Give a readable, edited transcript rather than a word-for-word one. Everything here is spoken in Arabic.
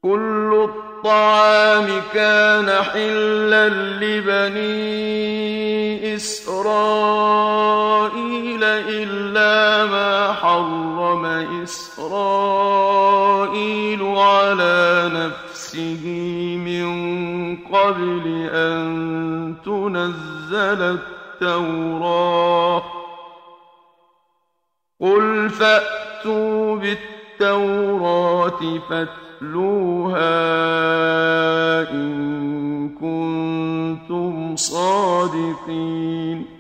كل الطعام كان حلا لبني إسرائيل إلا ما حرم إسرائيل على نفسه من قبل أن تنزل التوراة. قل فأتوا بالتوراة فاتلوها إن كنتم صادقين.